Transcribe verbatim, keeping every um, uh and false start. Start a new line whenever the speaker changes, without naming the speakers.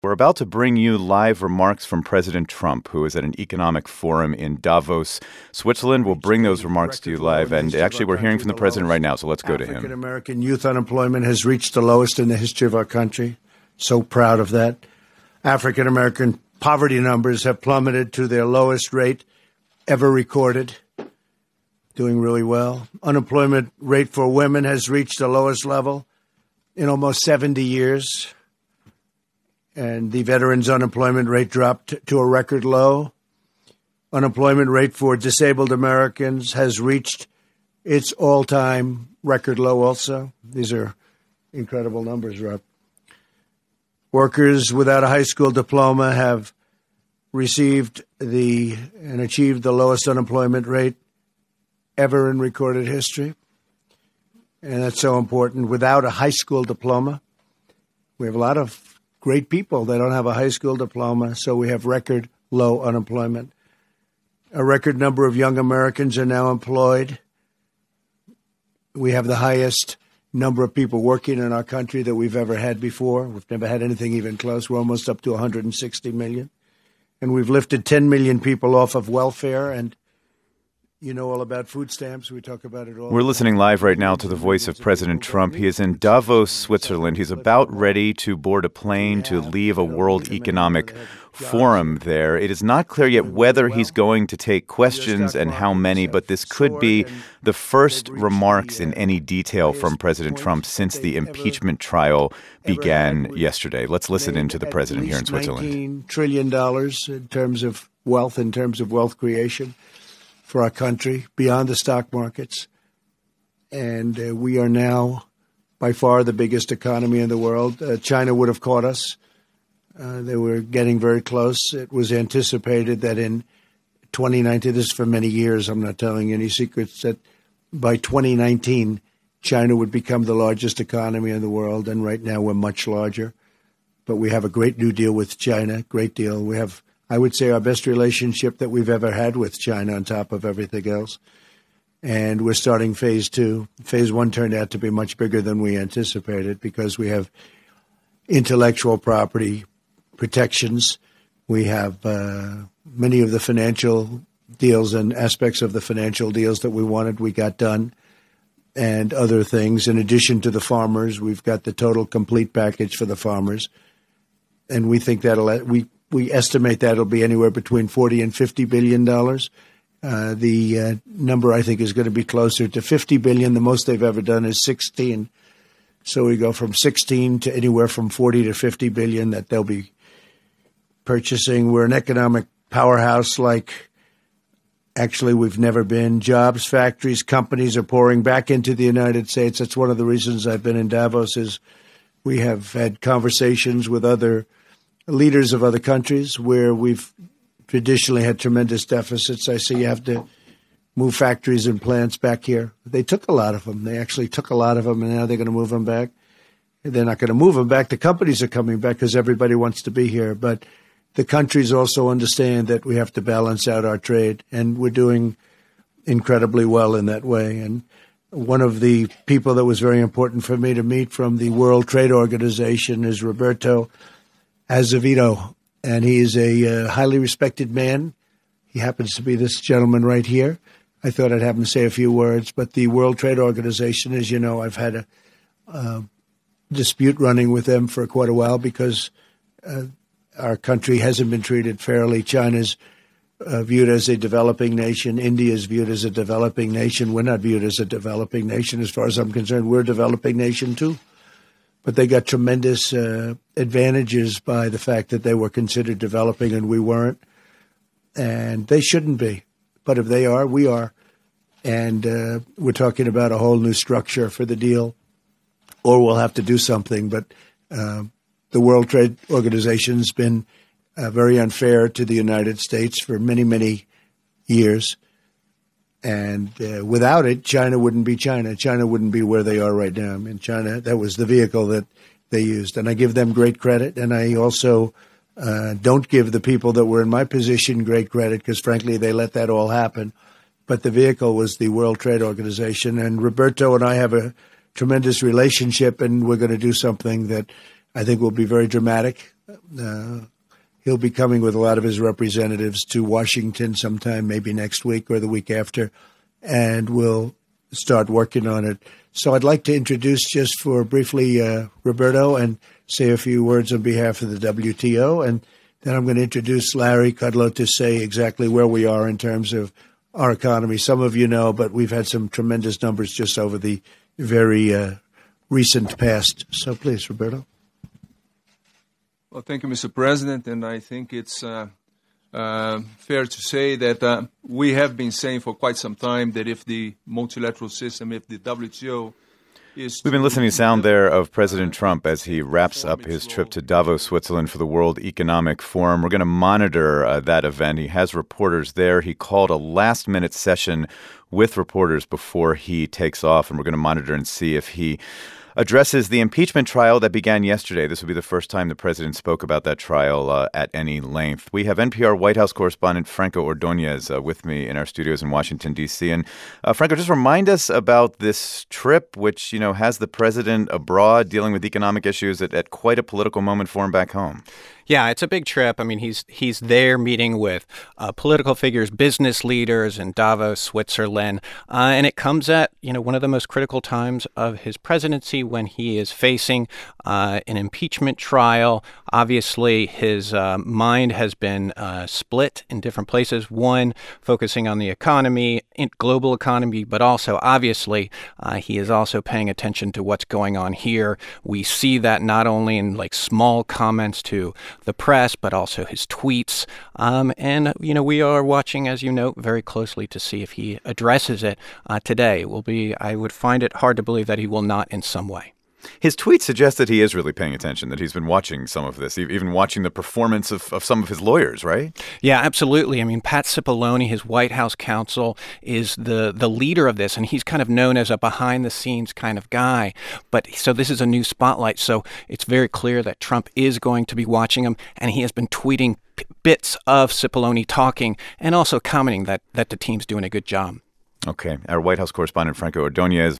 We're about to bring you live remarks from President Trump, who is at an economic forum in Davos, Switzerland. We'll bring those remarks to you live. And actually, we're hearing from the president right now, so let's go to him.
African-American youth unemployment has reached the lowest in the history of our country. So proud of that. African-American poverty numbers have plummeted to their lowest rate ever recorded. Doing really well. Unemployment rate for women has reached the lowest level in almost seventy years. And the veterans' unemployment rate dropped to a record low. Unemployment rate for disabled Americans has reached its all-time record low also. These are incredible numbers, Rob. Workers without a high school diploma have received the and achieved the lowest unemployment rate ever in recorded history. And that's so important. Without a high school diploma, we have a lot of great people that don't have a high school diploma, so we have record low unemployment. A record number of young Americans are now employed. We have the highest number of people working in our country that we've ever had before. We've never had anything even close. We're almost up to one hundred sixty million. And we've lifted ten million people off of welfare, and you know all about food stamps. We talk about it all.
We're listening live right now to the voice of President Trump. He is in Davos, Switzerland. He's about ready to board a plane to leave a World Economic Forum there. It is not clear yet whether he's going to take questions and how many, but this could be the first remarks in any detail from President Trump since the impeachment trial began yesterday. Let's listen in to the president here in Switzerland.
nineteen trillion dollars in terms of wealth, in terms of wealth creation for our country, beyond the stock markets. And uh, we are now by far the biggest economy in the world. Uh, China would have caught us. Uh, they were getting very close. It was anticipated that in twenty nineteen, this is for many years, I'm not telling any secrets, that by twenty nineteen, China would become the largest economy in the world. And right now we're much larger. But we have a great new deal with China, great deal. We have, I would say, our best relationship that we've ever had with China on top of everything else. And we're starting phase two. Phase one turned out to be much bigger than we anticipated because we have intellectual property protections. We have uh, many of the financial deals and aspects of the financial deals that we wanted, we got done, and other things. In addition to the farmers, we've got the total complete package for the farmers. And we think that'll, we We estimate that it'll be anywhere between forty and fifty billion dollars. Uh, the uh, number, I think, is going to be closer to fifty billion. The most they've ever done is sixteen. So we go from sixteen to anywhere from forty to fifty billion that they'll be purchasing. We're an economic powerhouse like actually we've never been. Jobs, factories, companies are pouring back into the United States. That's one of the reasons I've been in Davos is we have had conversations with other leaders of other countries where we've traditionally had tremendous deficits. I say you have to move factories and plants back here. They took a lot of them. They actually took a lot of them, and now they're going to move them back. They're not going to move them back. The companies are coming back because everybody wants to be here. But the countries also understand that we have to balance out our trade, and we're doing incredibly well in that way. And one of the people that was very important for me to meet from the World Trade Organization is Roberto Azevedo, and he is a uh, highly respected man. He happens to be this gentleman right here. I thought I'd have him say a few words, but the World Trade Organization, as you know, I've had a uh, dispute running with them for quite a while because uh, our country hasn't been treated fairly. China's uh, viewed as a developing nation. India is viewed as a developing nation. We're not viewed as a developing nation. As far as I'm concerned, we're a developing nation too. But they got tremendous uh, advantages by the fact that they were considered developing and we weren't. And they shouldn't be. But if they are, we are. And uh, we're talking about a whole new structure for the deal, or we'll have to do something. But uh, the World Trade Organization's been uh, very unfair to the United States for many, many years. And uh, without it, China wouldn't be China. China wouldn't be where they are right now. I mean, China, that was the vehicle that they used. And I give them great credit. And I also uh, don't give the people that were in my position great credit because, frankly, they let that all happen. But the vehicle was the World Trade Organization. And Roberto and I have a tremendous relationship, and we're going to do something that I think will be very dramatic. Uh, he'll be coming with a lot of his representatives to Washington sometime, maybe next week or the week after, and we'll start working on it. So I'd like to introduce just for briefly uh, Roberto and say a few words on behalf of the W T O, and then I'm going to introduce Larry Kudlow to say exactly where we are in terms of our economy. Some of you know, but we've had some tremendous numbers just over the very uh, recent past. So please, Roberto.
Well, thank you, Mister President, and I think it's uh, uh, fair to say that uh, we have been saying for quite some time that if the multilateral system, if the W T O is...
We've been listening to sound there of President Trump as he wraps up his trip to Davos, Switzerland for the World Economic Forum. We're going to monitor uh, that event. He has reporters there. He called a last-minute session with reporters before he takes off, and we're going to monitor and see if he addresses the impeachment trial that began yesterday. This will be the first time the president spoke about that trial uh, at any length. We have N P R White House correspondent Franco Ordonez uh, with me in our studios in Washington, D C. And uh, Franco, just remind us about this trip, which, you know, has the president abroad dealing with economic issues at, at quite a political moment for him back home.
Yeah, it's a big trip. I mean, he's he's there meeting with uh, political figures, business leaders in Davos, Switzerland, uh, and it comes at, you know, one of the most critical times of his presidency when he is facing uh, an impeachment trial. Obviously, his uh, mind has been uh, split in different places. One, focusing on the economy, global economy, but also, obviously, uh, he is also paying attention to what's going on here. We see that not only in like small comments to the press, but also his tweets. Um, and, you know, we are watching, as you know, very closely to see if he addresses it uh, today. It will be, I would find it hard to believe that he will not in some way.
His tweet suggests that he is really paying attention, that he's been watching some of this, even watching the performance of, of some of his lawyers, right?
Yeah, absolutely. I mean, Pat Cipollone, his White House counsel, is the, the leader of this, and he's kind of known as a behind-the-scenes kind of guy. But so this is a new spotlight, so it's very clear that Trump is going to be watching him, and he has been tweeting p- bits of Cipollone talking and also commenting that, that the team's doing a good job.
Okay. Our White House correspondent, Franco Ordonez.